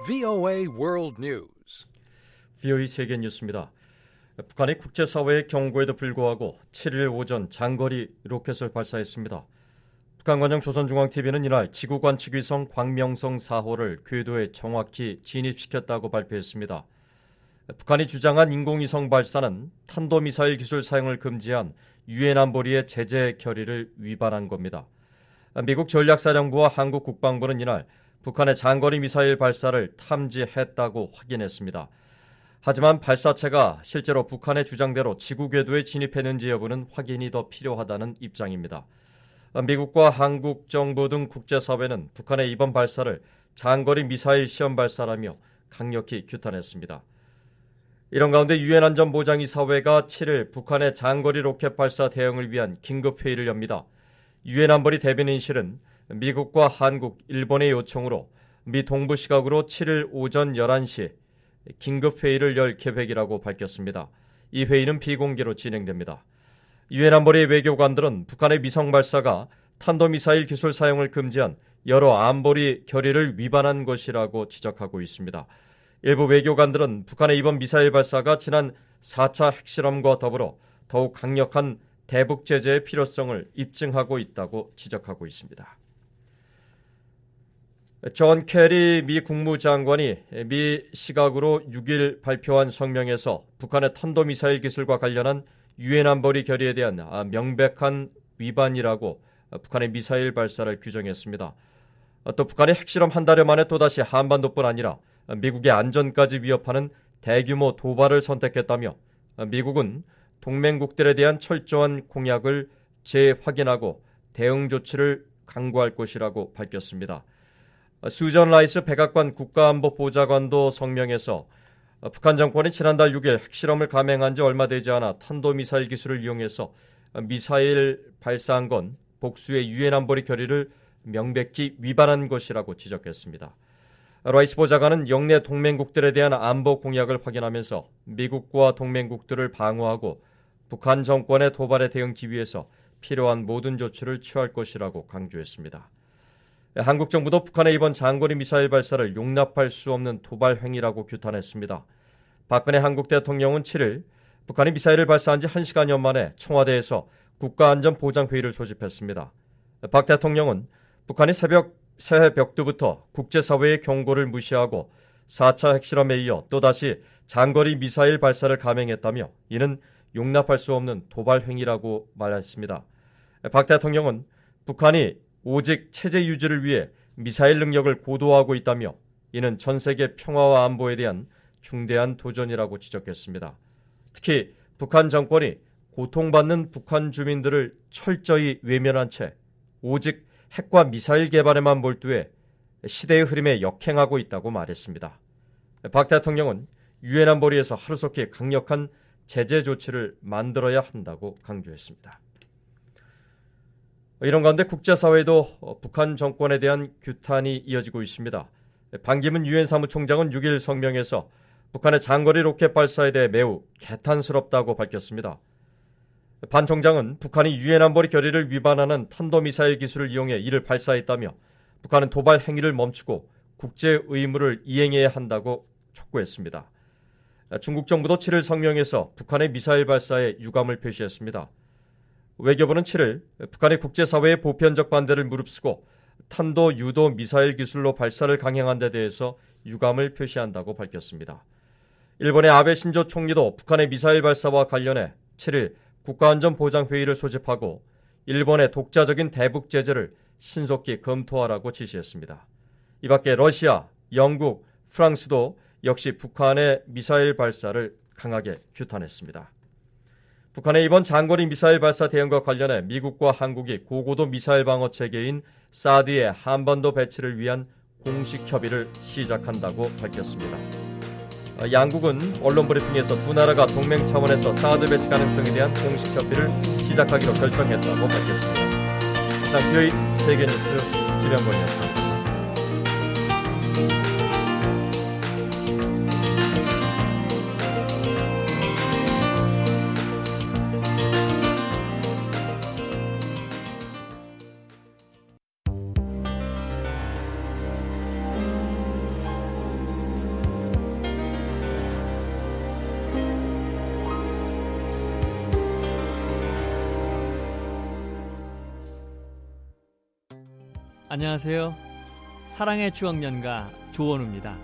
VOA World News. VOA 세계 뉴스입니다. 북한이 국제사회의 경고에도 불구하고 7일 오전 장거리 로켓을 발사했습니다. 북한관영 조선중앙TV는 이날 지구 관측위성 광명성 4호를 궤도에 정확히 진입시켰다고 발표했습니다. 북한이 주장한 인공위성 발사는 탄도미사일 기술 사용을 금지한 유엔 안보리의 제재 결의를 위반한 겁니다. 미국 전략사령부와 한국 국방부는 이날 북한의 장거리 미사일 발사를 탐지했다고 확인했습니다. 하지만 발사체가 실제로 북한의 주장대로 지구 궤도에 진입했는지 여부는 확인이 더 필요하다는 입장입니다. 미국과 한국 정부 등 국제사회는 북한의 이번 발사를 장거리 미사일 시험 발사라며 강력히 규탄했습니다. 이런 가운데 유엔 안전보장이사회가 7일 북한의 장거리 로켓 발사 대응을 위한 긴급회의를 엽니다. 유엔 안보리 대변인실은 미국과 한국, 일본의 요청으로 미 동부 시각으로 7일 오전 11시 긴급회의를 열 계획이라고 밝혔습니다. 이 회의는 비공개로 진행됩니다. 유엔 안보리 외교관들은 북한의 미성 발사가 탄도미사일 기술 사용을 금지한 여러 안보리 결의를 위반한 것이라고 지적하고 있습니다. 일부 외교관들은 북한의 이번 미사일 발사가 지난 4차 핵실험과 더불어 더욱 강력한 대북 제재의 필요성을 입증하고 있다고 지적하고 있습니다. 존 케리 미 국무장관이 미 시각으로 6일 발표한 성명에서 북한의 탄도미사일 기술과 관련한 유엔 안보리 결의에 대한 명백한 위반이라고 북한의 미사일 발사를 규정했습니다. 또 북한이 핵실험 한 달여 만에 또다시 한반도뿐 아니라 미국의 안전까지 위협하는 대규모 도발을 선택했다며 미국은 동맹국들에 대한 철저한 공약을 재확인하고 대응 조치를 강구할 것이라고 밝혔습니다. 수전 라이스 백악관 국가안보보좌관도 성명에서 북한 정권이 지난달 6일 핵실험을 감행한 지 얼마 되지 않아 탄도미사일 기술을 이용해서 미사일 발사한 건 복수의 유엔 안보리 결의를 명백히 위반한 것이라고 지적했습니다. 라이스 보좌관은 영내 동맹국들에 대한 안보 공약을 확인하면서 미국과 동맹국들을 방어하고 북한 정권의 도발에 대응하기 위해서 필요한 모든 조치를 취할 것이라고 강조했습니다. 한국 정부도 북한의 이번 장거리 미사일 발사를 용납할 수 없는 도발 행위라고 규탄했습니다. 박근혜 한국 대통령은 7일 북한이 미사일을 발사한 지 1시간여 만에 청와대에서 국가안전보장회의를 소집했습니다. 박 대통령은 북한이 새해 벽두부터 국제사회의 경고를 무시하고 4차 핵실험에 이어 또다시 장거리 미사일 발사를 감행했다며 이는 용납할 수 없는 도발 행위라고 말했습니다. 박 대통령은 북한이 오직 체제 유지를 위해 미사일 능력을 고도화하고 있다며 이는 전 세계 평화와 안보에 대한 중대한 도전이라고 지적했습니다. 특히 북한 정권이 고통받는 북한 주민들을 철저히 외면한 채 오직 핵과 미사일 개발에만 몰두해 시대의 흐름에 역행하고 있다고 말했습니다. 박 대통령은 유엔 안보리에서 하루속히 강력한 제재 조치를 만들어야 한다고 강조했습니다. 이런 가운데 국제사회도 북한 정권에 대한 규탄이 이어지고 있습니다. 반기문 유엔 사무총장은 6일 성명에서 북한의 장거리 로켓 발사에 대해 매우 개탄스럽다고 밝혔습니다. 반 총장은 북한이 유엔 안보리 결의를 위반하는 탄도미사일 기술을 이용해 이를 발사했다며 북한은 도발 행위를 멈추고 국제 의무를 이행해야 한다고 촉구했습니다. 중국 정부도 7일 성명에서 북한의 미사일 발사에 유감을 표시했습니다. 외교부는 7일 북한이 국제사회의 보편적 반대를 무릅쓰고 탄도 유도 미사일 기술로 발사를 강행한 데 대해서 유감을 표시한다고 밝혔습니다. 일본의 아베 신조 총리도 북한의 미사일 발사와 관련해 7일 국가안전보장회의를 소집하고 일본의 독자적인 대북 제재를 신속히 검토하라고 지시했습니다. 이 밖에 러시아, 영국, 프랑스도 역시 북한의 미사일 발사를 강하게 규탄했습니다. 북한의 이번 장거리 미사일 발사 대응과 관련해 미국과 한국이 고고도 미사일 방어 체계인 사드의 한반도 배치를 위한 공식 협의를 시작한다고 밝혔습니다. 양국은 언론 브리핑에서 두 나라가 동맹 차원에서 사드 배치 가능성에 대한 공식 협의를 시작하기로 결정했다고 밝혔습니다. 이상 VOA 세계뉴스 김영권이었습니다. 안녕하세요. 사랑의 추억연가 조원우입니다.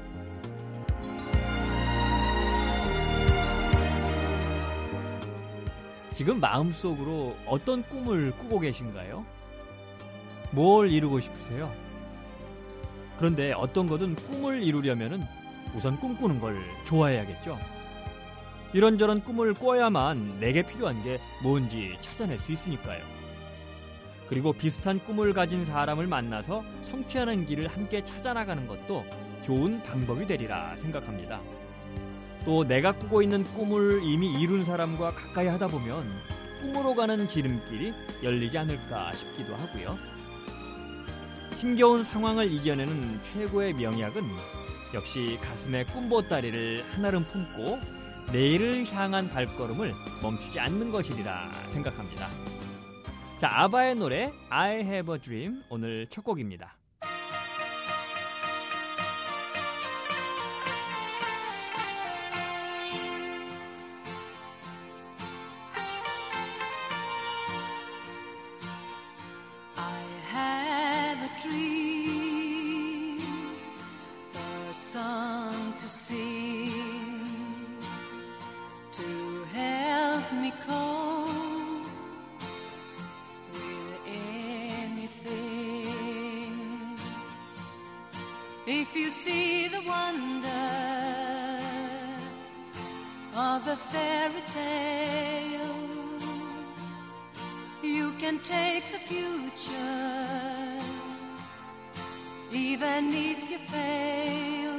지금 마음속으로 어떤 꿈을 꾸고 계신가요? 뭘 이루고 싶으세요? 그런데 어떤 거든 꿈을 이루려면 우선 꿈꾸는 걸 좋아해야겠죠? 이런저런 꿈을 꿔야만 내게 필요한 게 뭔지 찾아낼 수 있으니까요. 그리고 비슷한 꿈을 가진 사람을 만나서 성취하는 길을 함께 찾아나가는 것도 좋은 방법이 되리라 생각합니다. 또 내가 꾸고 있는 꿈을 이미 이룬 사람과 가까이 하다 보면 꿈으로 가는 지름길이 열리지 않을까 싶기도 하고요. 힘겨운 상황을 이겨내는 최고의 명약은 역시 가슴에 꿈보따리를 한아름 품고 내일을 향한 발걸음을 멈추지 않는 것이리라 생각합니다. 자, 아바의 노래 I Have a Dream 오늘 첫 곡입니다. I have a dream, a song to sing, to help me cope with anything. If you see the wonder of a fairy tale, you can take the future, even if you fail.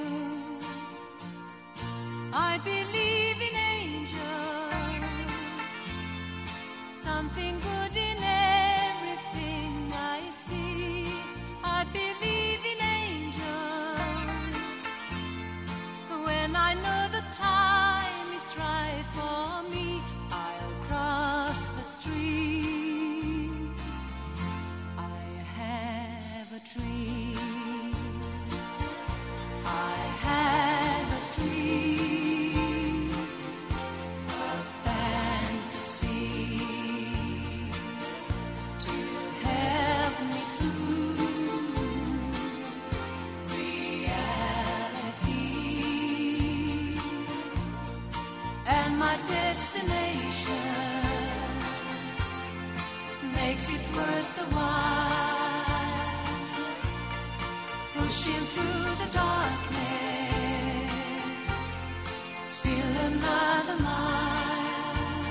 I believe in angels, something good in everything I see. I believe in angels, when I know the time is right for me, I'll cross the street. I have a dream, I have a dream, a fantasy to help me through reality, and my destination makes it worth the while, pushing through the darkness, still another mile.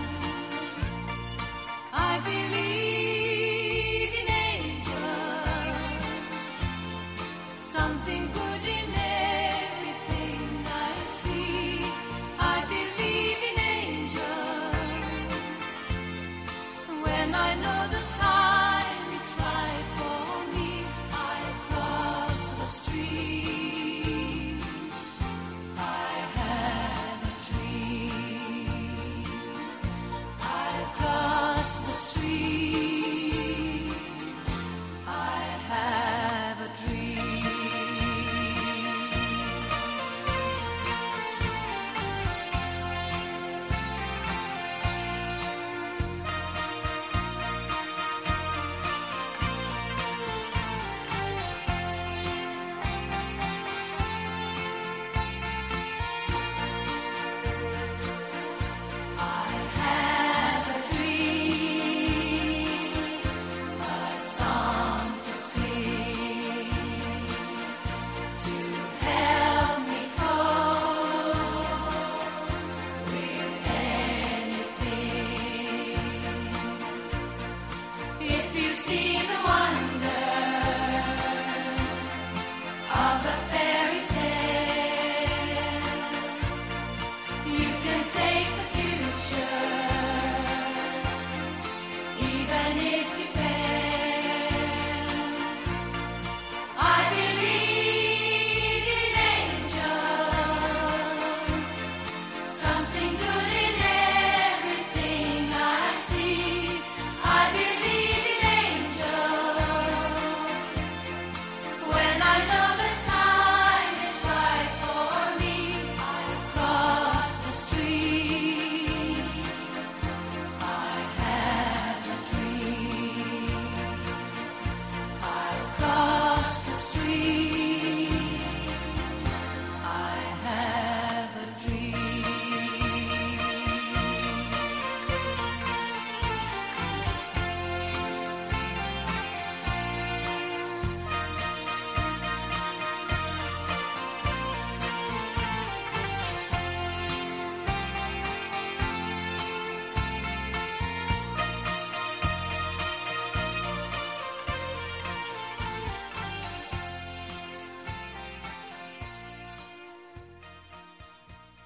I believe in angels, something good in everything I see. I believe in angels, when I know the time is right for me, I cross the street.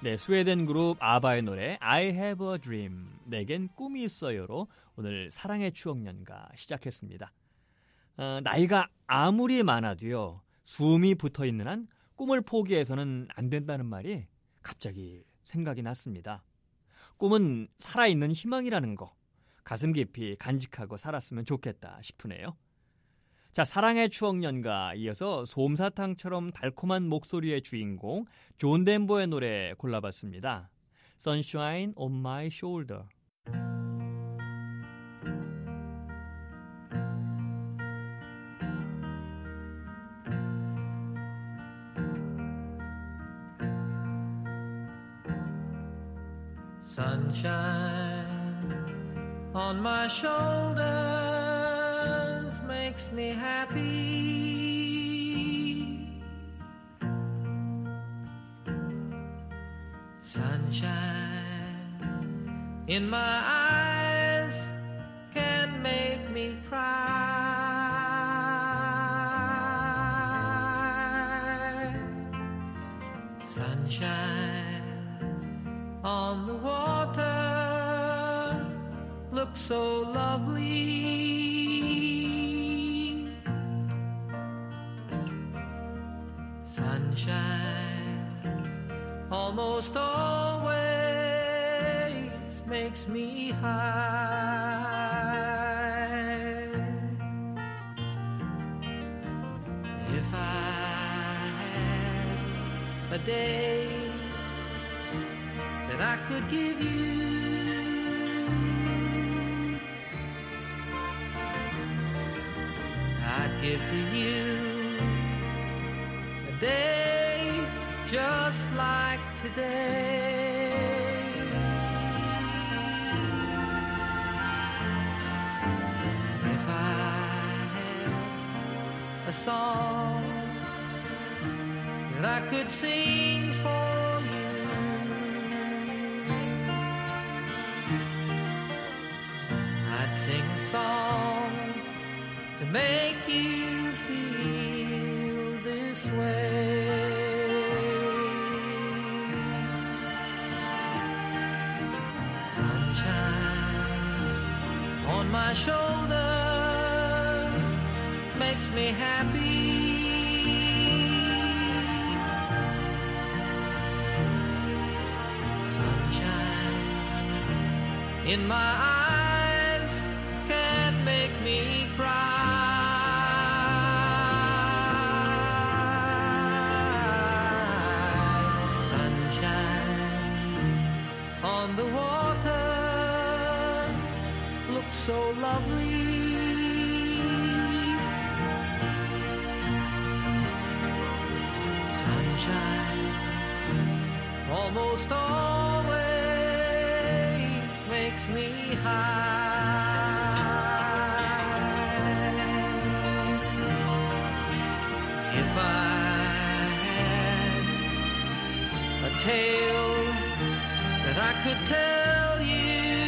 네, 스웨덴 그룹 아바의 노래 I Have a Dream, 내겐 꿈이 있어요로 오늘 사랑의 추억 연가 시작했습니다. 나이가 아무리 많아도요, 숨이 붙어있는 한 꿈을 포기해서는 안 된다는 말이 갑자기 생각이 났습니다. 꿈은 살아있는 희망이라는 거, 가슴 깊이 간직하고 살았으면 좋겠다 싶으네요. 자, 사랑의 추억 연가 이어서 솜사탕처럼 달콤한 목소리의 주인공 존 덴버의 노래 골라봤습니다. Sunshine on my shoulder. Sunshine on my shoulders makes me happy. Sunshine in my eyes can make me cry. Sunshine on the water looks so lovely. Sunshine almost always makes me high. If I had a day that I could give you, I'd give to you a day just like today. If I had a song that I could sing for you, I'd sing a song to make you feel this way. Sunshine on my shoulders makes me happy. Sunshine in my eyes can make me cry. On the water looks so lovely. Sunshine almost always makes me high. If I had a tale that I could tell you,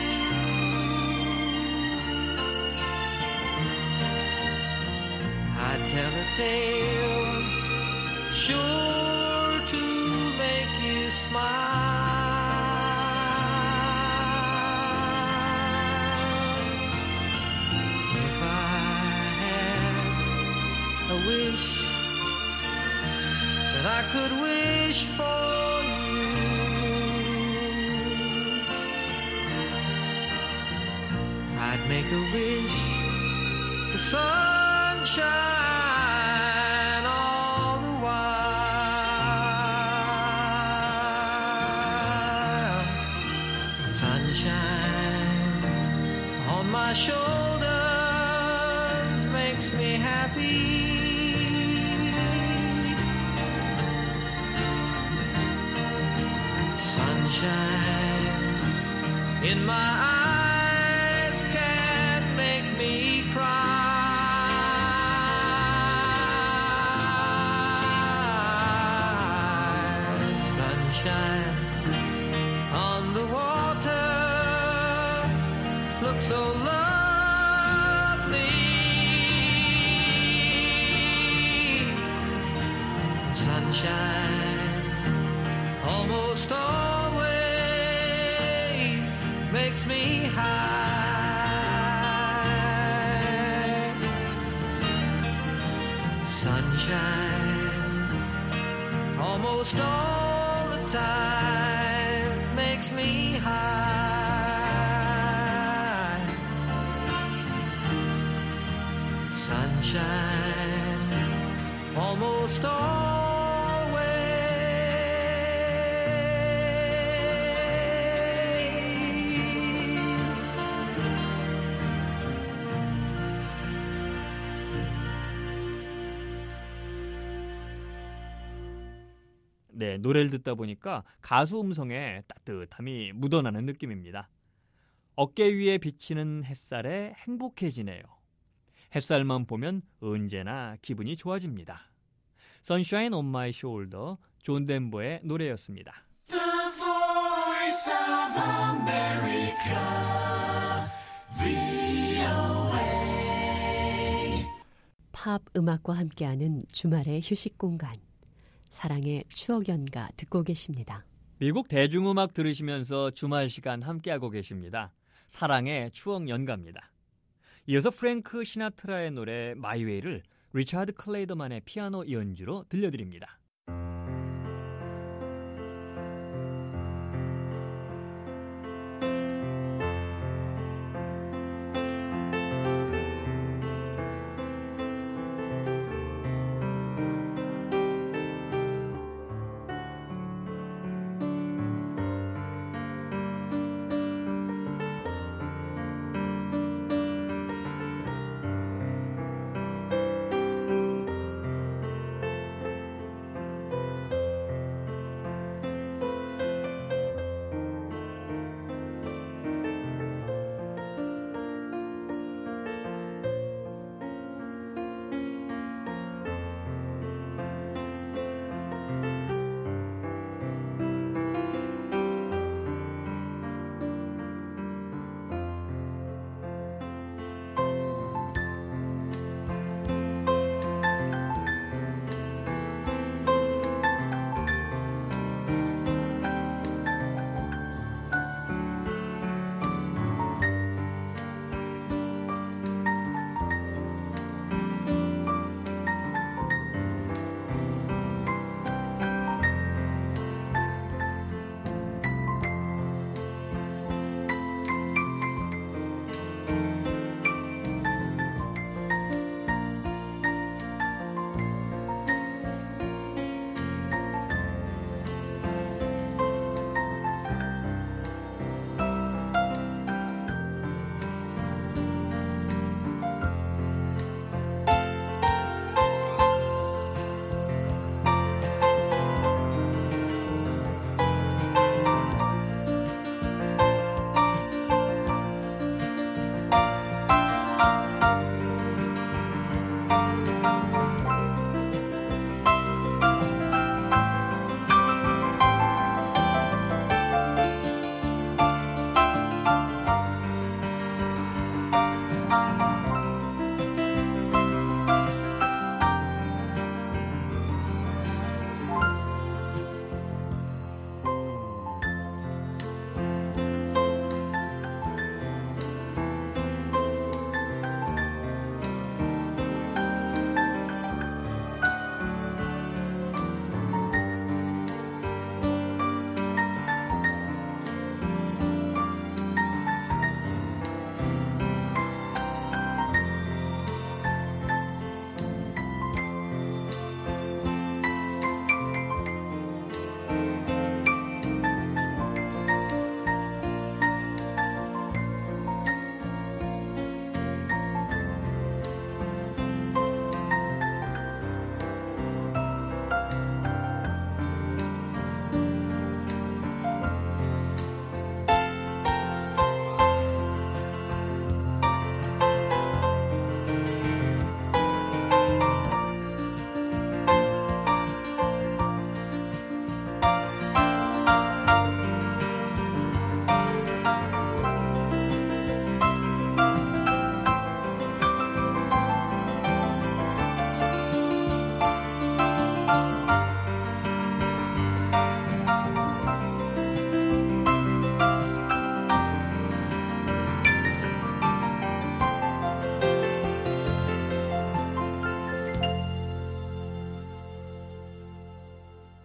I'd tell a tale sure to make you smile. If I had a wish that I could wish for you, I'd make a wish for sunshine all the while. Sunshine on my shoulders makes me happy. Sunshine in my eyes can make me cry. Sunshine on the water looks so lovely. Sunshine almost always makes me high. Sunshine almost all the time makes me high. Sunshine almost 네, 노래를 듣다 보니까 가수 음성에 따뜻함이 묻어나는 느낌입니다. 어깨 위에 비치는 햇살에 행복해지네요. 햇살만 보면 언제나 기분이 좋아집니다. Sunshine on my shoulder, 존 덴버의 노래였습니다. The voice of America, VOA. 팝 음악과 함께하는 주말의 휴식 공간. 사랑의 추억 연가 듣고 계십니다. 미국 대중음악 들으시면서 주말 시간 함께하고 계십니다. 사랑의 추억 연가입니다. 이어서 프랭크 시나트라의 노래 마이웨이를 리차드 클레이더만의 피아노 연주로 들려드립니다.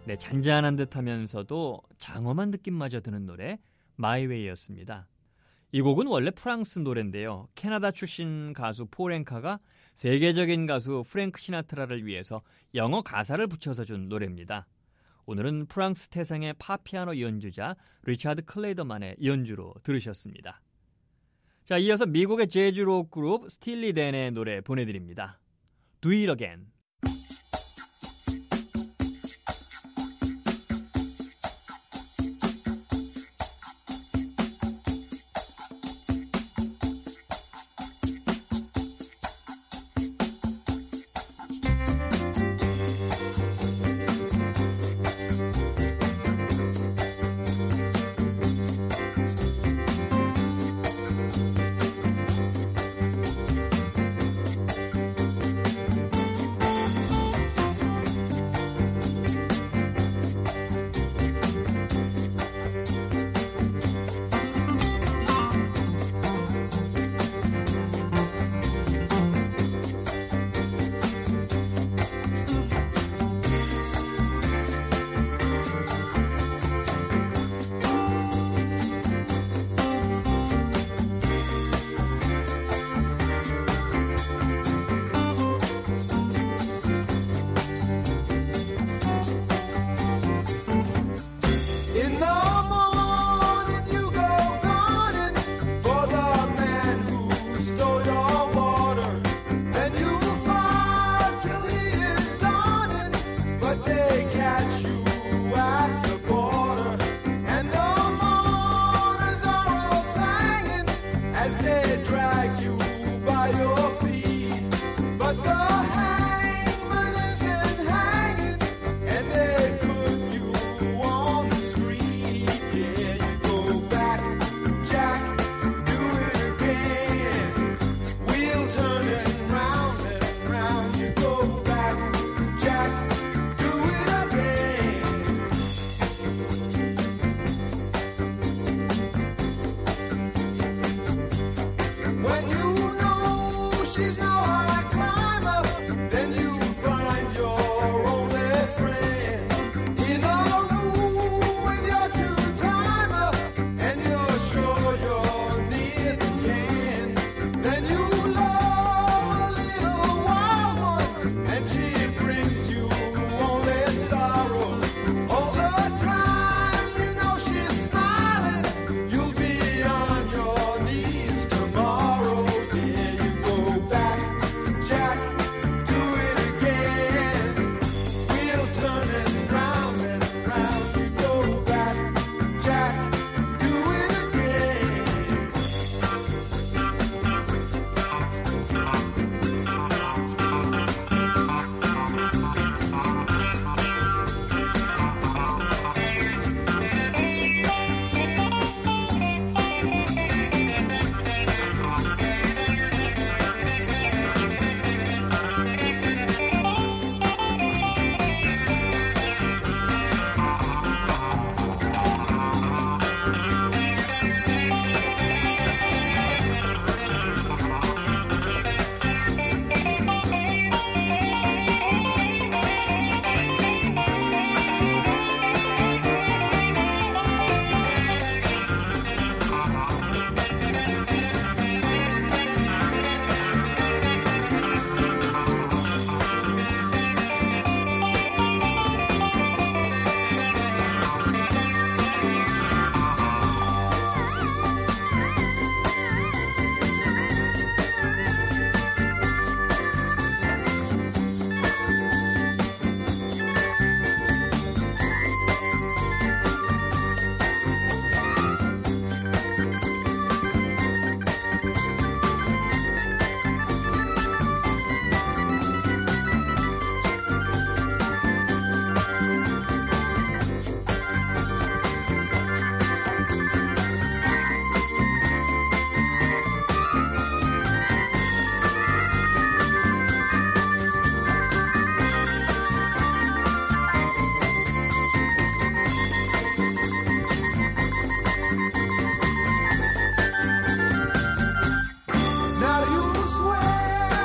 네, 잔잔한 듯하면서도 장엄한 느낌마저 드는 노래 마이웨이였습니다. 이 곡은 원래 프랑스 노래인데요. 캐나다 출신 가수 폴 앵카가 세계적인 가수 프랭크 시나트라를 위해서 영어 가사를 붙여서 준 노래입니다. 오늘은 프랑스 태생의 팝피아노 연주자 리차드 클레이더만의 연주로 들으셨습니다. 자, 이어서 미국의 재즈록 그룹 스틸리 댄의 노래 보내드립니다. Do It Again.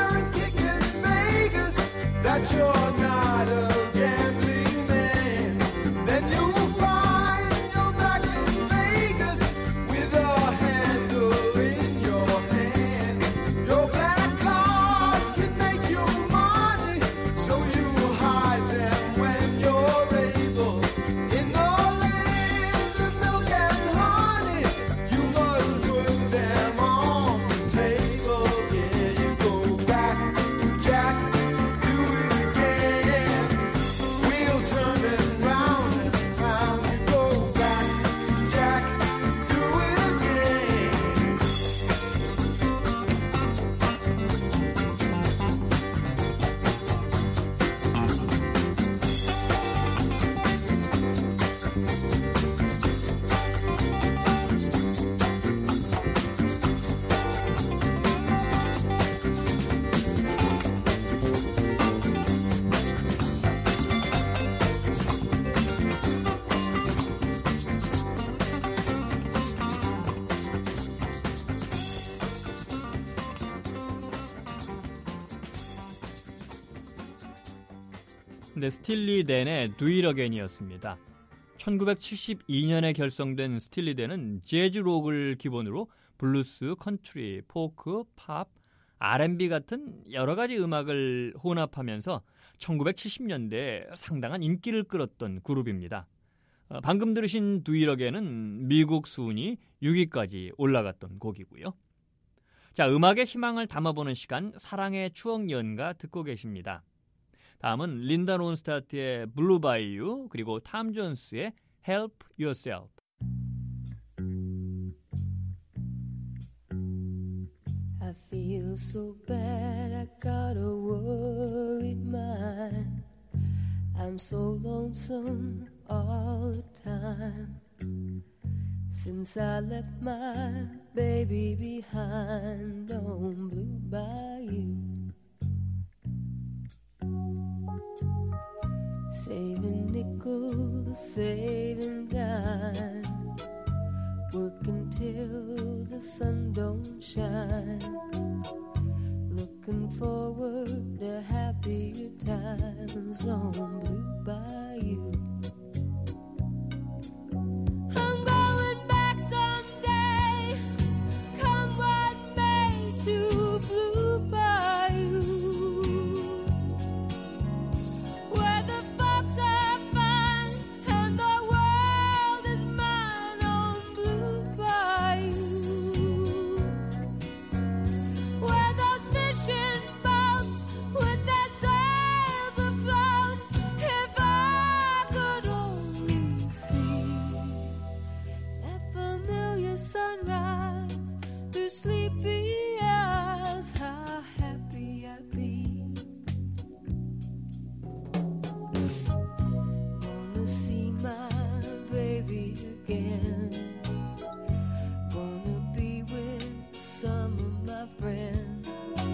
that you're not a gambling man. 근데 스틸리 댄의 Do It Again이었습니다. 1972년에 결성된 스틸리 댄은 재즈 록을 기본으로 블루스, 컨트리, 포크, 팝, R&B 같은 여러 가지 음악을 혼합하면서 1970년대에 상당한 인기를 끌었던 그룹입니다. 방금 들으신 Do It Again은 미국 순위 6위까지 올라갔던 곡이고요. 자, 음악의 희망을 담아보는 시간, 사랑의 추억 연가 듣고 계십니다. 다음은 린다 론스타트의 Blue by You, 그리고 탐 존스의 Help Yourself. I feel so bad, I got a worried mind. I'm so lonesome all the time. Since I left my baby behind on Blue Bayou. Saving nickels, saving dimes, working till the sun don't shine, looking forward to happier times on Blue Bayou. I'm going back someday, come what may, to Blue Bayou, where the folks are fine and the world is mine on Blue Bayou, where those fishing boats with their sails afloat, if I could only see that familiar sunrise through sleepy eyes, how happy I'd be. Wanna see my baby again, wanna be with some of my friends,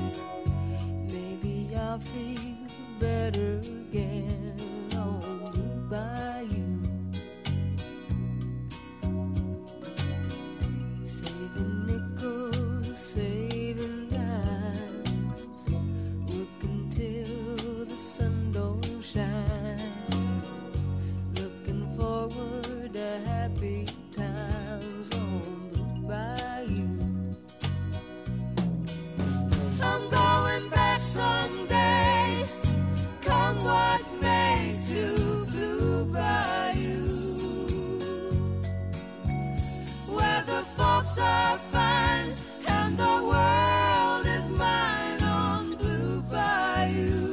maybe I'll feel better again on Blue Bayou. Saving nickels, saving dimes, working till the sun don't shine, looking forward to happy times on Blue Bayou. I'm going back someday, come what may, to Blue Bayou, where the folks are fine and the world is mine on Blue Bayou,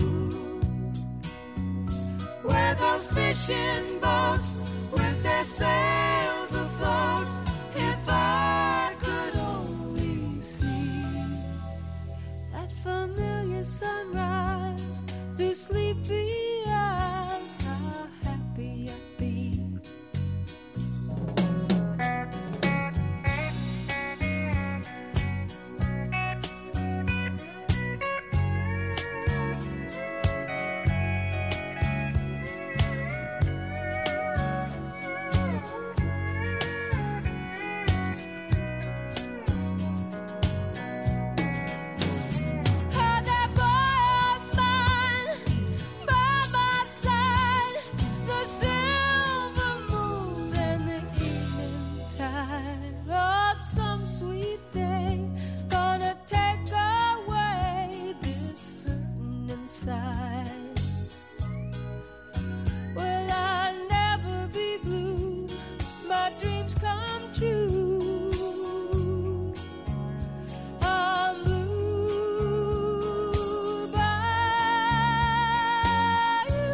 where those fishing boats with their sails afloat, if I could only see that familiar sunrise through sleepy eyes, how happy I'd be. Had that boy of mine by my side, the silver moon and the evening tide. Oh, some sweet day gonna take away this hurting inside. Will I never be blue? My dreams come true. I'm blue by you.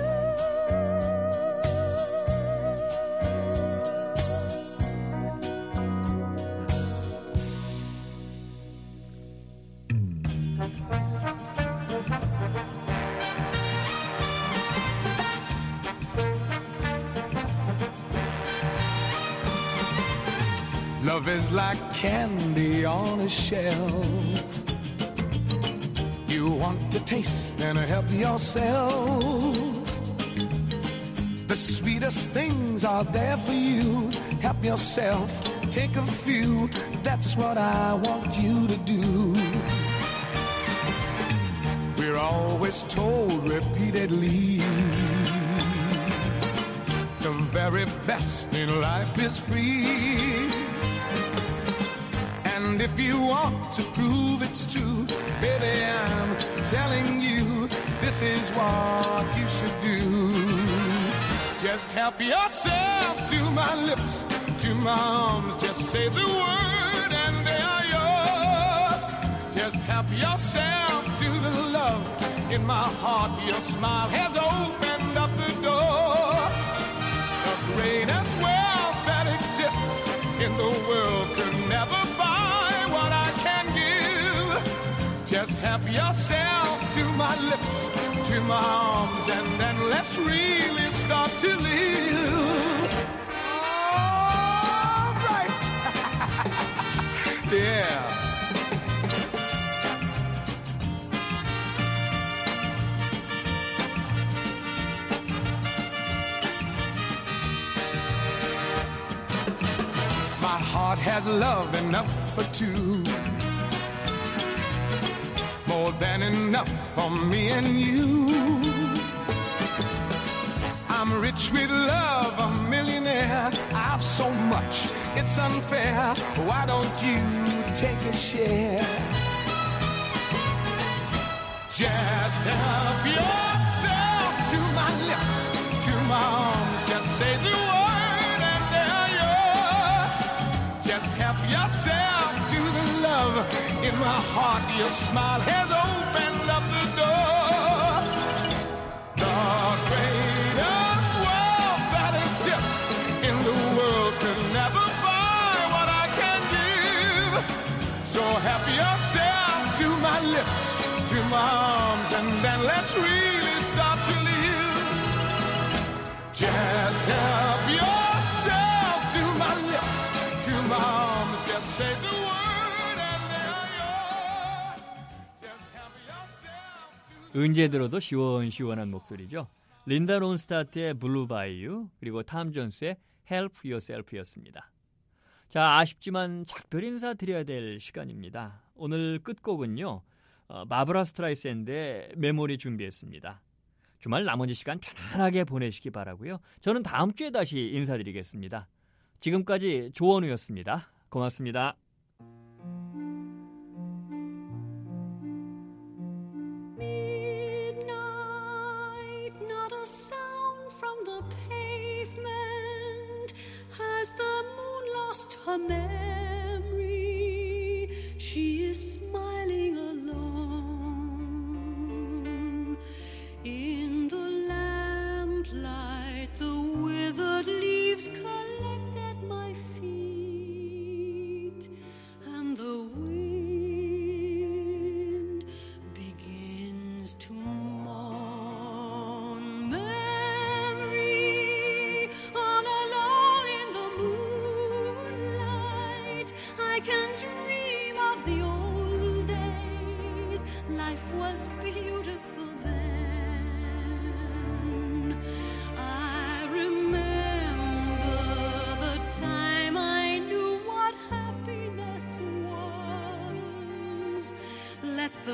Love is like candy on a shelf. You want to taste and help yourself. The sweetest things are there for you. Help yourself, take a few. That's what I want you to do. We're always told repeatedly, the very best in life is free. And if you want to prove it's true, baby, I'm telling you, this is what you should do. Just help yourself to my lips, to my arms, just say the word and they are yours. Just help yourself to the love in my heart. Your smile has opened up the door. The greatest wealth that exists in the world could never buy what I can give. Just help yourself to my lips, to my arms, and then let's really start to live. All right. Yeah. My heart has love enough for two, more than enough for me and you. I'm rich with love, a millionaire. I've so much, it's unfair. Why don't you take a share? Just help yourself to my lips, to my arms. Just say the word and they're yours. Just help yourself to the love in my heart. Your smile has opened up the door. The greatest wealth that exists in the world could never buy what I can give. So help yourself to my lips, to my arms, and then let's really start to live. Just help yourself to my lips, to my arms, just say the word and they're yours. Just help yourself to... 언제 들어도 시원시원한 목소리죠. 린다 론스타트의 블루 바이유, 그리고 탐 존스의 Help Yourself였습니다. 자, 아쉽지만 작별 인사 드려야 될 시간입니다. 오늘 끝곡은요, 바브라 스트라이샌드의 메모리 준비했습니다. 주말 나머지 시간 편안하게 보내시기 바라고요. 저는 다음 주에 다시 인사드리겠습니다. 지금까지 조원우였습니다. 고맙습니다. Midnight, not a sound from the pavement. Has the moon lost her memory? She is smiling alone. In the lamplight, the withered leaves collect at my feet, and the wind begins to mourn. Memory, all alone in the moonlight, I can dream of the old days. Life was beautiful then. I remember the time I knew what happiness was. Let the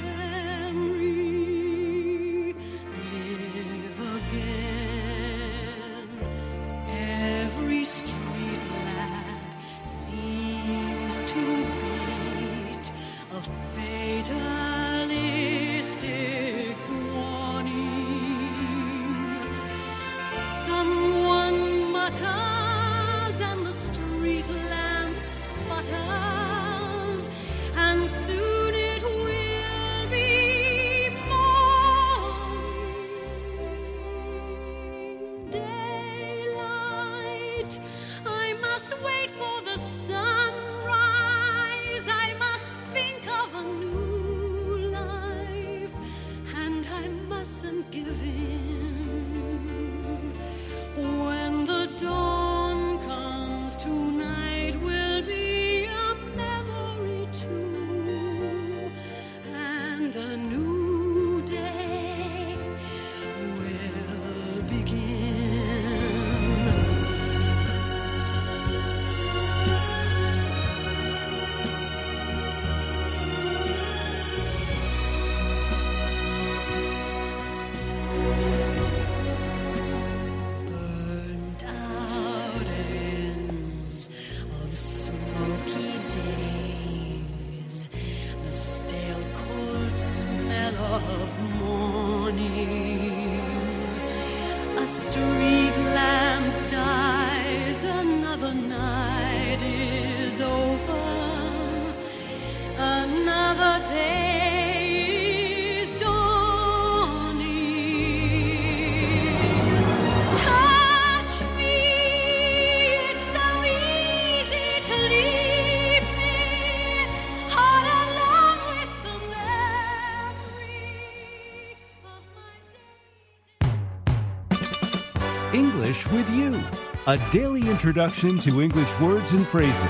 memory live again. Every street lamp seems to beat a fatalistic warning. Someone mutters and the street lamp sputters, and soon it will be morning. Daylight, I must wait for the sunrise. I must think of a new life, and I mustn't give in. When the dawn comes, tonight will be a memory too, and a new day will begin. English with You, a daily introduction to English words and phrases.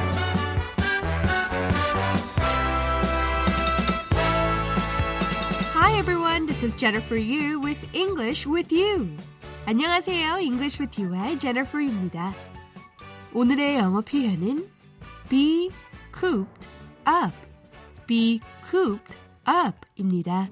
Hi everyone, this is Jennifer Yu with English with You. 안녕하세요, English with You의 Jennifer입니다. 오늘의 영어 표현은 be cooped up, be cooped up입니다.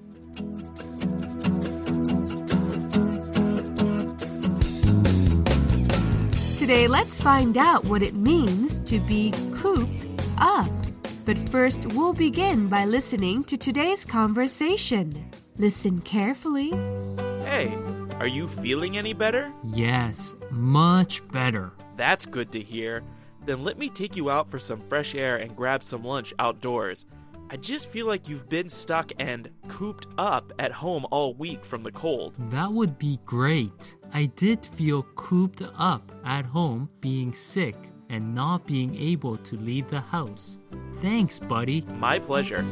Today, let's find out what it means to be cooped up. But first, we'll begin by listening to today's conversation. Listen carefully. Hey, are you feeling any better? Yes, much better. That's good to hear. Then let me take you out for some fresh air and grab some lunch outdoors. I just feel like you've been stuck and cooped up at home all week from the cold. That would be great. I did feel cooped up at home being sick and not being able to leave the house. Thanks, buddy. My pleasure.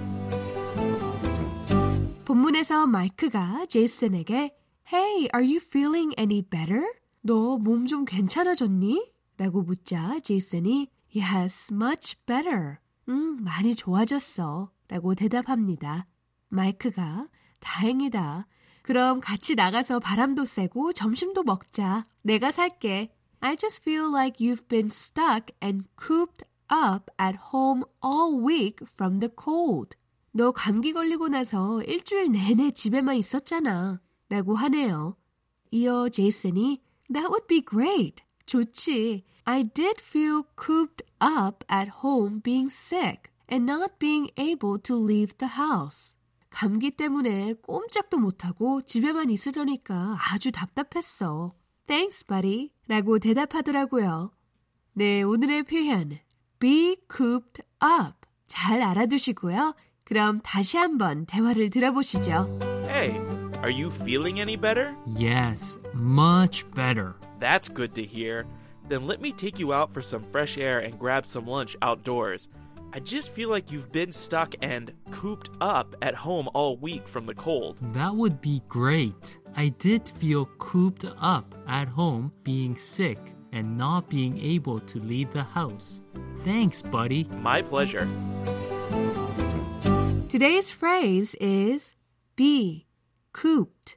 본문에서 마이크가 제이슨에게 Hey, are you feeling any better? 너 몸 좀 괜찮아졌니? 라고 묻자 제이슨이 Yes, much better. 많이 좋아졌어. 라고 대답합니다. 마이크가 다행이다. 그럼 같이 나가서 바람도 쐬고 점심도 먹자. 내가 살게. I just feel like you've been stuck and cooped up at home all week from the cold. 너 감기 걸리고 나서 일주일 내내 집에만 있었잖아. 라고 하네요. 이어 제이슨이 That would be great. 좋지. I did feel cooped up at home being sick and not being able to leave the house. 감기 때문에 꼼짝도 못하고 집에만 있으려니까 아주 답답했어. Thanks, buddy. 라고 대답하더라고요. 네, 오늘의 표현 be cooped up. 잘 알아두시고요. 그럼 다시 한번 대화를 들어보시죠. Hey, are you feeling any better? Yes, much better. That's good to hear. Then let me take you out for some fresh air and grab some lunch outdoors. I just feel like you've been stuck and cooped up at home all week from the cold. That would be great. I did feel cooped up at home being sick and not being able to leave the house. Thanks, buddy. My pleasure. Today's phrase is be cooped.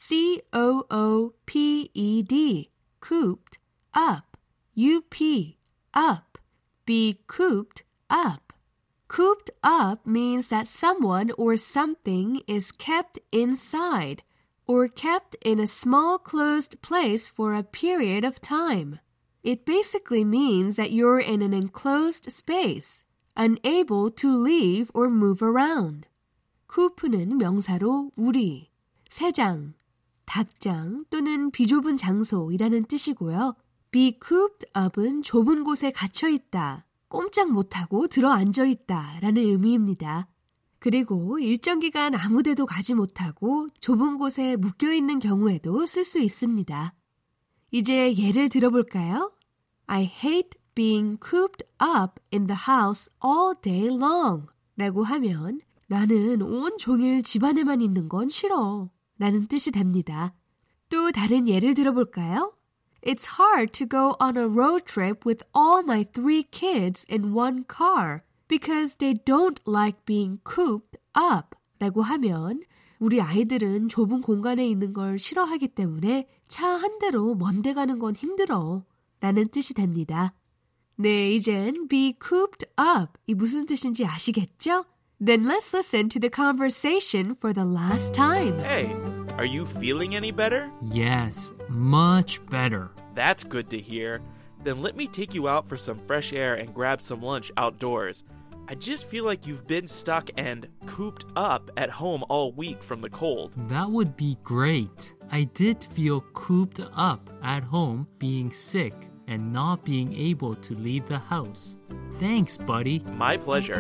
C-O-O-P-E-D. Cooped up. U-P. Up. Be cooped up. Cooped up means that someone or something is kept inside or kept in a small closed place for a period of time. It basically means that you're in an enclosed space, unable to leave or move around. coop는 명사로 우리, 새장, 닭장 또는 비좁은 장소이라는 뜻이고요. Be cooped up은 좁은 곳에 갇혀있다, 꼼짝 못하고 들어앉아있다 라는 의미입니다. 그리고 일정 기간 아무데도 가지 못하고 좁은 곳에 묶여있는 경우에도 쓸 수 있습니다. 이제 예를 들어볼까요? I hate being cooped up in the house all day long 라고 하면 나는 온종일 집안에만 있는 건 싫어 라는 뜻이 됩니다. 또 다른 예를 들어볼까요? It's hard to go on a road trip with all my 3 kids in one car because they don't like being cooped up 라고 하면 우리 아이들은 좁은 공간에 있는 걸 싫어하기 때문에 차 한 대로 먼데 가는 건 힘들어 라는 뜻이 됩니다. 네, 이젠 be cooped up 이 무슨 뜻인지 아시겠죠? Then let's listen to the conversation for the last time. Hey, are you feeling any better? Yes, much better. That's good to hear. Then let me take you out for some fresh air and grab some lunch outdoors. I just feel like you've been stuck and cooped up at home all week from the cold. That would be great. I did feel cooped up at home being sick and not being able to leave the house. Thanks, buddy. My pleasure.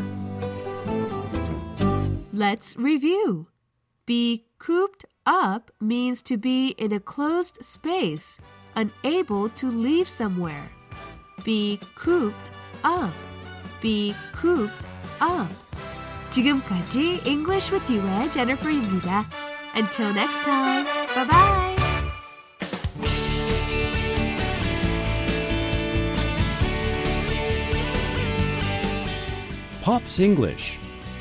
Let's review. Be cooped up means to be in a closed space, unable to leave somewhere. Be cooped up. Be cooped up. 지금까지 English with You의 Jennifer입니다. Until next time. Bye bye. Pops English.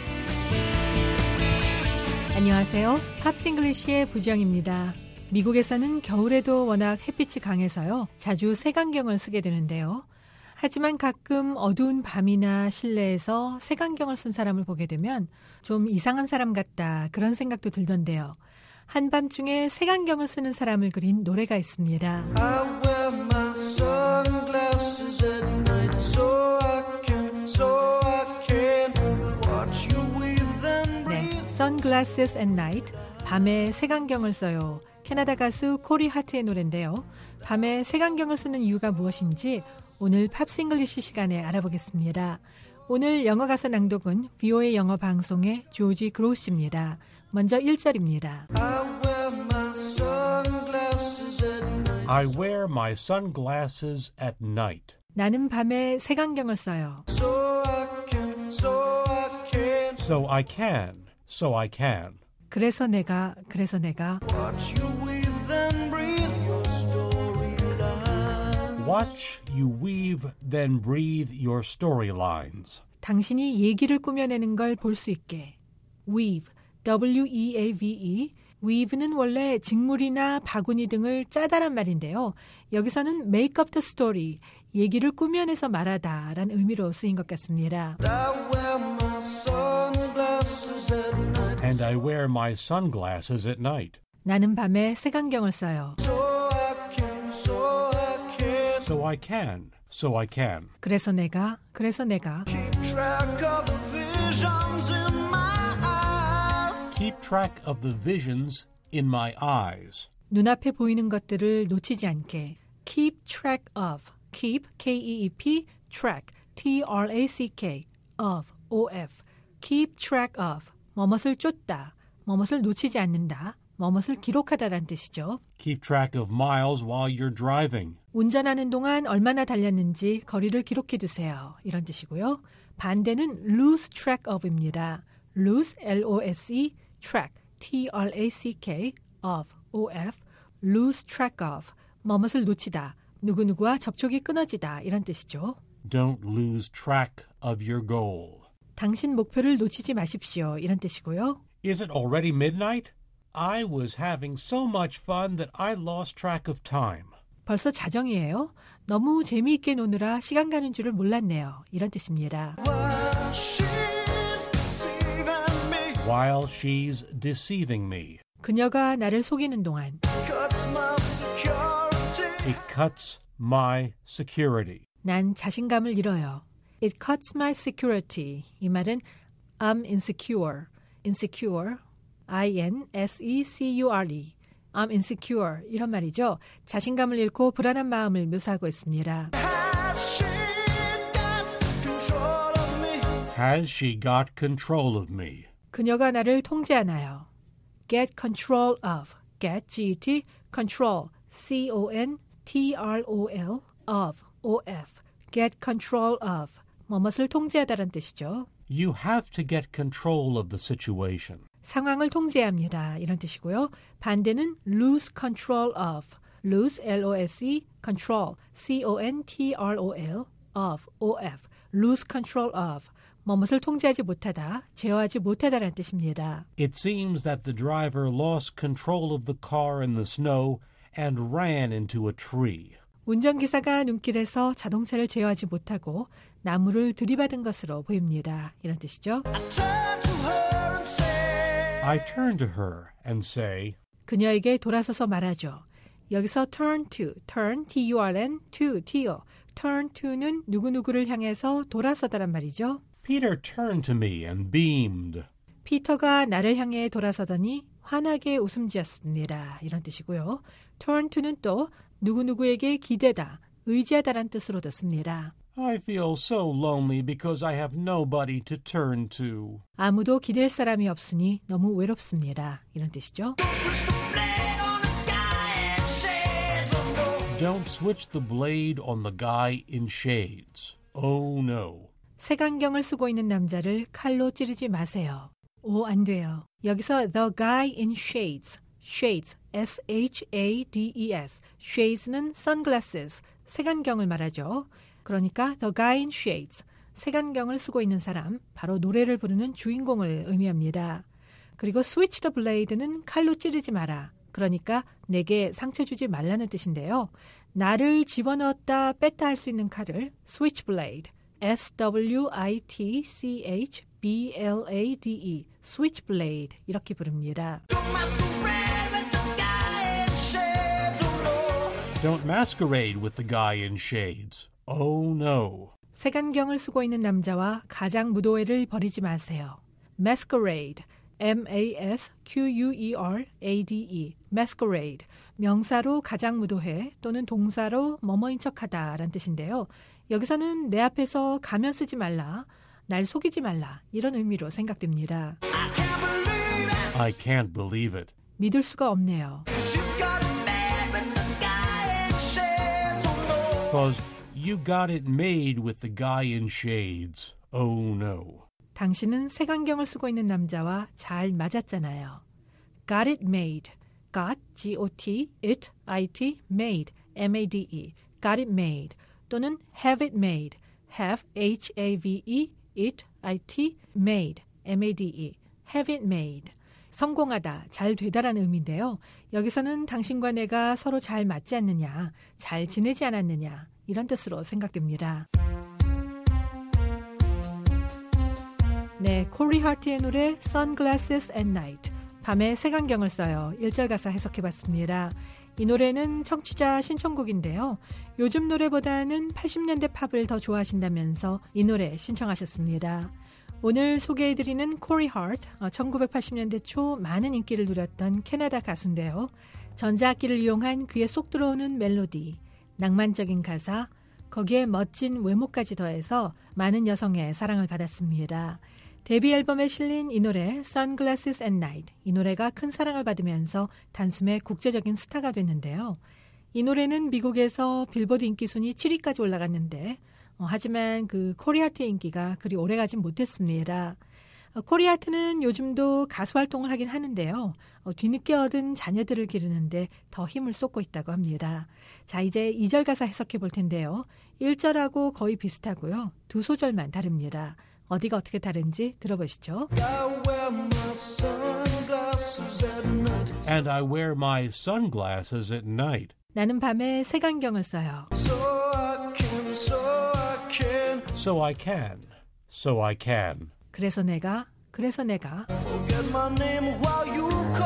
안녕하세요. 팝스 잉글리시의 부정입니다. 미국에서는 겨울에도 워낙 햇빛이 강해서요. 자주 색안경을 쓰게 되는데요. 하지만 가끔 어두운 밤이나 실내에서 색안경을 쓴 사람을 보게 되면 좀 이상한 사람 같다 그런 생각도 들던데요. 한밤중에 색안경을 쓰는 사람을 그린 노래가 있습니다. I wear my sunglasses at night so I can watch you weave them. 네, Sunglasses at Night, 밤에 색안경을 써요. 캐나다 가수 코리 하트의 노래인데요. 밤에 색안경을 쓰는 이유가 무엇인지 오늘 팝스 잉글리시 시간에 알아보겠습니다. 오늘 영어 가사 낭독은 VOA 영어 방송의 조지 그로우씨입니다. 먼저 1절입니다. I wear my sunglasses at night. 나는 밤에 색안경을 써요. So I can. 그래서 내가 Watch you weave then breathe your storyline. Watch you weave, then breathe your storylines. 당신이 얘기를 꾸며내는 걸 볼 수 있게. Weave, W-E-A-V-E. weave는 원래 직물이나 바구니 등을 짜다란 말인데요. 여기서는 make up the story, 얘기를 꾸며내서 말하다 라는 의미로 쓰인 것 같습니다. And I wear my sunglasses at night. 나는 밤에 색안경을 써요. So I can. 그래서 내가 Keep track of the visions in my eyes. 눈앞에 보이는 것들을 놓치지 않게. Keep track of. Keep, K-E-E-P, track, T-R-A-C-K, of, O-F. Keep track of. 뭐뭇을 쫓다, 뭐뭇을 놓치지 않는다, 뭐뭇을 기록하다라는 뜻이죠. Keep track of miles while you're driving. 운전하는 동안 얼마나 달렸는지 거리를 기록해 두세요. 이런 뜻이고요. 반대는 lose track of입니다. lose, L-O-S-E, track, T-R-A-C-K, of, O-F, lose track of, 뭐뭇을 놓치다, 누구누구와 접촉이 끊어지다 이런 뜻이죠. Don't lose track of your goal. 당신 목표를 놓치지 마십시오. 이런 뜻이고요. Is it already midnight? I was having so much fun that I lost track of time. 벌써 자정이에요. 너무 재미있게 노느라 시간 가는 줄을 몰랐네요. 이런 뜻입니다. While she's deceiving me. 그녀가 나를 속이는 동안. It cuts my security. 난 자신감을 잃어요. It cuts my security. 이 말은 I'm insecure. Insecure. I-N-S-E-C-U-R-E. I'm insecure. 이런 말이죠. 자신감을 잃고 불안한 마음을 묘사하고 있습니다. Has she got control of me? 그녀가 나를 통제하나요? Get control of. Get, G-E-T, control, C-O-N-T-R-O-L, of, O-F. Get control of. 뭐뭇을 통제하다란 뜻이죠. You have to get control of the situation. 상황을 통제해야 합니다. 이런 뜻이고요. 반대는 lose control of. lose, L-O-S-E, control, C-O-N-T-R-O-L, of, O-F. lose control of. 뭐뭇을 통제하지 못하다, 제어하지 못하다라는 뜻입니다. It seems that the driver lost control of the car in the snow and ran into a tree. 운전기사가 눈길에서 자동차를 제어하지 못하고 나무를 들이받은 것으로 보입니다. 이런 뜻이죠. I turn to her and say, 그녀에게 돌아서서 말하죠. 여기서 turn to, turn, T-U-R-N, to, T-O. turn to는 누구누구를 향해서 돌아서다란 말이죠. Peter turned to me and beamed. 피터가 나를 향해 돌아서더니 환하게 웃음 지었습니다. 이런 뜻이고요. turn to는 또 누구누구에게 기대다, 의지하다란 뜻으로 듣습니다. I feel so lonely because I have nobody to turn to. 아무도 기댈 사람이 없으니 너무 외롭습니다. 이런 뜻이죠. Don't switch the blade on the guy in shades. Oh no. 색안경을 쓰고 있는 남자를 칼로 찌르지 마세요. 오, 안 돼요. 여기서 the guy in shades, shades, S-H-A-D-E-S, shades는 sunglasses, 색안경을 말하죠. 그러니까 the guy in shades, 색안경을 쓰고 있는 사람, 바로 노래를 부르는 주인공을 의미합니다. 그리고 switch the blade는 칼로 찌르지 마라. 그러니까 내게 상처 주지 말라는 뜻인데요. 나를 집어넣었다 뺐다 할 수 있는 칼을 switch blade, switchblade, switch blade 이렇게 부릅니다. Don't masquerade with the guy in shades. Oh no. 색안경을 쓰고 있는 남자와 가장 무도회를 벌이지 마세요. masquerade, masquerade, masquerade. 명사로 가장 무도회 또는 동사로 뭐뭐인 척하다 라는 뜻인데요. 여기서는 내 앞에서 가면 쓰지 말라, 날 속이지 말라 이런 의미로 생각됩니다. I can't believe it. 믿을 수가 없네요. Because you got it made with the guy in shades. Oh no. 당신은 색안경을 쓰고 있는 남자와 잘 맞았잖아요. Got it made. Got, G-O-T, it, I-T, made, M-A-D-E. Got it made. 또는 have it made. Have, H-A-V-E, it, I-T, made, M-A-D-E. Have it made. 성공하다, 잘 되다라는 의미인데요. 여기서는 당신과 내가 서로 잘 맞지 않느냐, 잘 지내지 않았느냐 이런 뜻으로 생각됩니다. 네, 코리 하트의 노래 Sunglasses at Night, 밤에 색안경을 써요. 1절 가사 해석해봤습니다. 이 노래는 청취자 신청곡인데요. 요즘 노래보다는 80년대 팝을 더 좋아하신다면서 이 노래 신청하셨습니다. 오늘 소개해드리는 코리 하트, 1980년대 초 많은 인기를 누렸던 캐나다 가수인데요. 전자악기를 이용한 귀에 쏙 들어오는 멜로디, 낭만적인 가사, 거기에 멋진 외모까지 더해서 많은 여성의 사랑을 받았습니다. 데뷔 앨범에 실린 이 노래 Sunglasses at Night, 이 노래가 큰 사랑을 받으면서 단숨에 국제적인 스타가 됐는데요. 이 노래는 미국에서 빌보드 인기 순위 7위까지 올라갔는데 하지만 그 코리아트의 인기가 그리 오래가진 못했습니다. 코리아트는 요즘도 가수 활동을 하긴 하는데요. 뒤늦게 얻은 자녀들을 기르는데 더 힘을 쏟고 있다고 합니다. 자, 이제 2절 가사 해석해 볼 텐데요. 1절하고 거의 비슷하고요. 두 소절만 다릅니다. 어디가 어떻게 다른지 들어보시죠. And I wear my sunglasses at night. 나는 밤에 색안경을 써요. So I can. So I can. 그래서 내가 Forget my name while you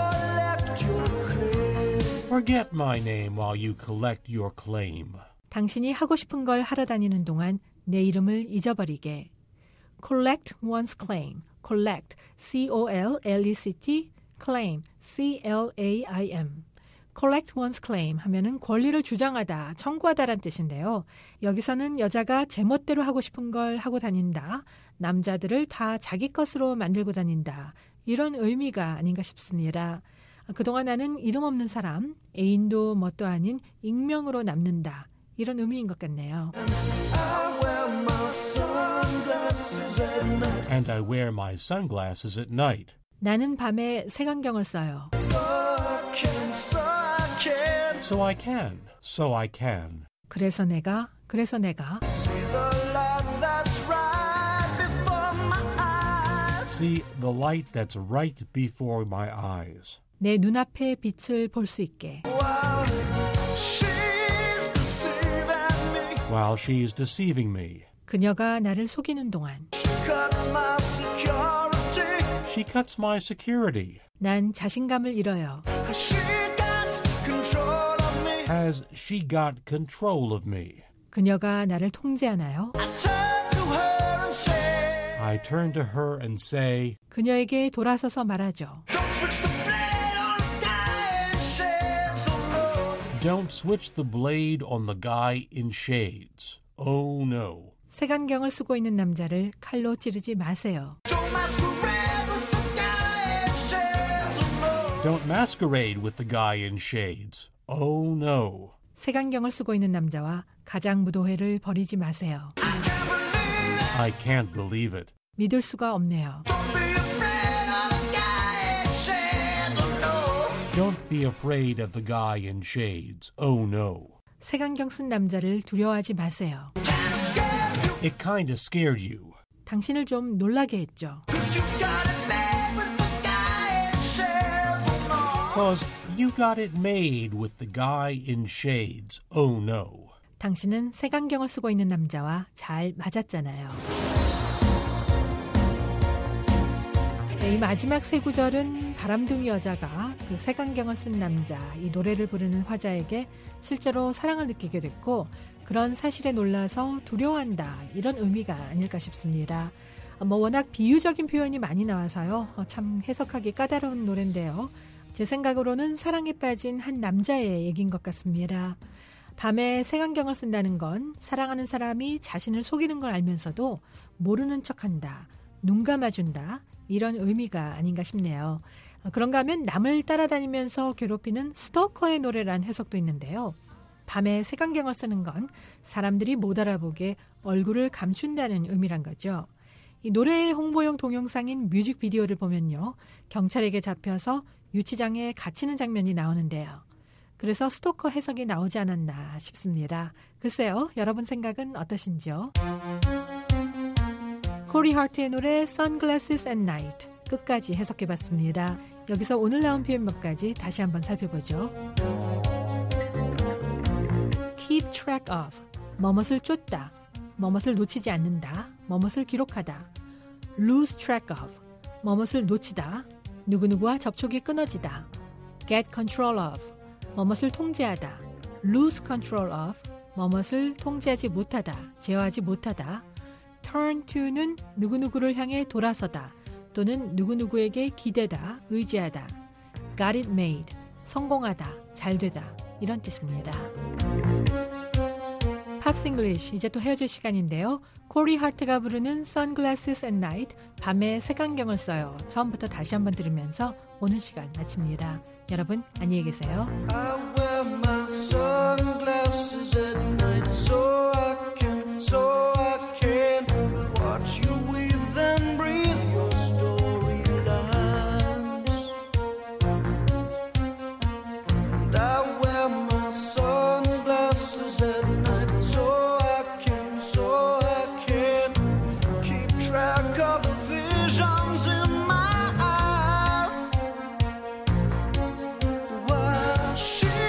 collect your claim. 당신이 하고 싶은 걸 하러 다니는 동안 내 이름을 잊어버리게. Collect one's claim. Collect, C-O-L-L-E-C-T, claim, C-L-A-I-M. Collect one's claim 하면은 권리를 주장하다, 청구하다란 뜻인데요. 여기서는 여자가 제멋대로 하고 싶은 걸 하고 다닌다, 남자들을 다 자기 것으로 만들고 다닌다, 이런 의미가 아닌가 싶습니다. 그동안 나는 이름 없는 사람, 애인도 뭣도 아닌 익명으로 남는다, 이런 의미인 것 같네요. And I wear my sunglasses at night. 나는 밤에 색안경을 써요. So I can. So I can. 그래서 내가 See the light that's right before my eyes. 내 눈앞의 빛을 볼 수 있게. While she's deceiving me. 그녀가 나를 속이는 동안. She cuts my security. 난 자신감을 잃어요. Has she got control of me? 그녀가 나를 통제하나요? I turn to her and say, 그녀에게 돌아서서 말하죠. Don't switch the blade on the guy in shades. Oh no. 색안경을 쓰고 있는 남자를 칼로 찌르지 마세요. Don't masquerade with the guy in shades. Oh no. 색안경을 쓰고 있는 남자와 가장 무도회를 벌이지 마세요. I can't believe it. 믿을 수가 없네요. Don't be afraid of the guy in shades. Oh no. 색안경 쓴 남자를 두려워하지 마세요. It kinda scared you. 당신을 좀 놀라게 했죠. Cause you got it made with the guy in shades. Oh no. 당신은 색안경을 쓰고 있는 남자와 잘 맞았잖아요. 네, 이 마지막 세 구절은 바람둥이 여자가 그 색안경을 쓴 남자, 이 노래를 부르는 화자에게 실제로 사랑을 느끼게 됐고 그런 사실에 놀라서 두려워한다 이런 의미가 아닐까 싶습니다. 워낙 비유적인 표현이 많이 나와서요. 참 해석하기 까다로운 노래인데요. 제 생각으로는 사랑에 빠진 한 남자의 얘기인 것 같습니다. 밤에 색안경을 쓴다는 건 사랑하는 사람이 자신을 속이는 걸 알면서도 모르는 척한다, 눈 감아준다 이런 의미가 아닌가 싶네요. 그런가 하면 남을 따라다니면서 괴롭히는 스토커의 노래란 해석도 있는데요. 밤에 색안경을 쓰는 건 사람들이 못 알아보게 얼굴을 감춘다는 의미란 거죠. 이 노래의 홍보용 동영상인 뮤직비디오를 보면요. 경찰에게 잡혀서 유치장에 갇히는 장면이 나오는데요. 그래서 스토커 해석이 나오지 않았나 싶습니다. 글쎄요. 여러분 생각은 어떠신지요? 코리 하트의 노래 Sunglasses at Night 끝까지 해석해봤습니다. 여기서 오늘 나온 표현 몇 가지 다시 한번 살펴보죠. Keep track of, 뭐뭇을 쫓다, 뭐뭇을 놓치지 않는다, 뭐뭇을 기록하다. Lose track of, 뭐뭇을 놓치다, 누구누구와 접촉이 끊어지다. Get control of, 뭐뭇을 통제하다. Lose control of, 뭐뭇을 통제하지 못하다, 제어하지 못하다. Turn to는 누구누구를 향해 돌아서다 또는 누구누구에게 기대다, 의지하다. Got it made, 성공하다, 잘되다 이런 뜻입니다. 팝스 잉글리쉬 이제 또 헤어질 시간인데요. 코리 하트가 부르는 Sunglasses at Night 밤에 색안경을 써요. 처음부터 다시 한번 들으면서 오늘 시간 마칩니다. 여러분 안녕히 계세요. I wear my sunglasses at night so I can watch you weave and breathe your storylines. And I wear my sunglasses at night so I can keep track of the visions in my eyes while she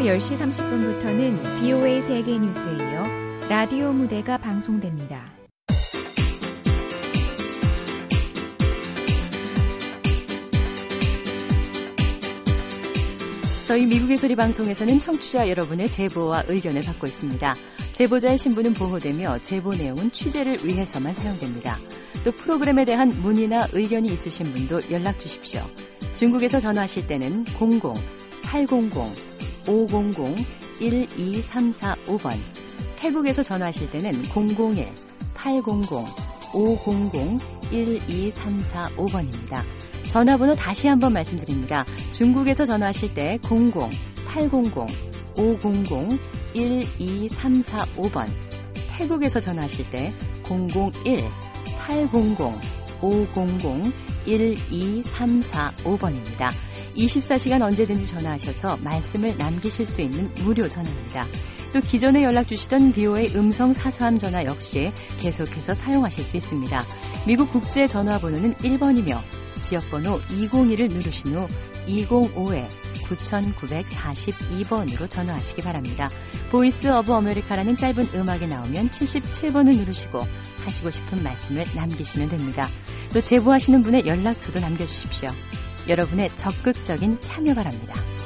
10시 30분부터는 VOA 세계 뉴스에 이어 라디오 무대가 방송됩니다. 저희 미국의 소리 방송에서는 청취자 여러분의 제보와 의견을 받고 있습니다. 제보자의 신분은 보호되며 제보 내용은 취재를 위해서만 사용됩니다. 또 프로그램에 대한 문의나 의견이 있으신 분도 연락 주십시오. 중국에서 전화하실 때는 00-800-500-12345번, 태국에서 전화하실 때는 001-800-500-12345번입니다. 전화번호 다시 한번 말씀드립니다. 중국에서 전화하실 때 0-800-500-12345번, 태국에서 전화하실 때 001-800-500-12345번입니다. 24시간 언제든지 전화하셔서 말씀을 남기실 수 있는 무료 전화입니다. 또 기존에 연락 주시던 BOA 음성 사서함 전화 역시 계속해서 사용하실 수 있습니다. 미국 국제 전화번호는 1번이며 지역번호 201을 누르신 후 205-9942번으로 전화하시기 바랍니다. 보이스 오브 아메리카라는 짧은 음악이 나오면 77번을 누르시고 하시고 싶은 말씀을 남기시면 됩니다. 또 제보하시는 분의 연락처도 남겨주십시오. 여러분의 적극적인 참여 바랍니다.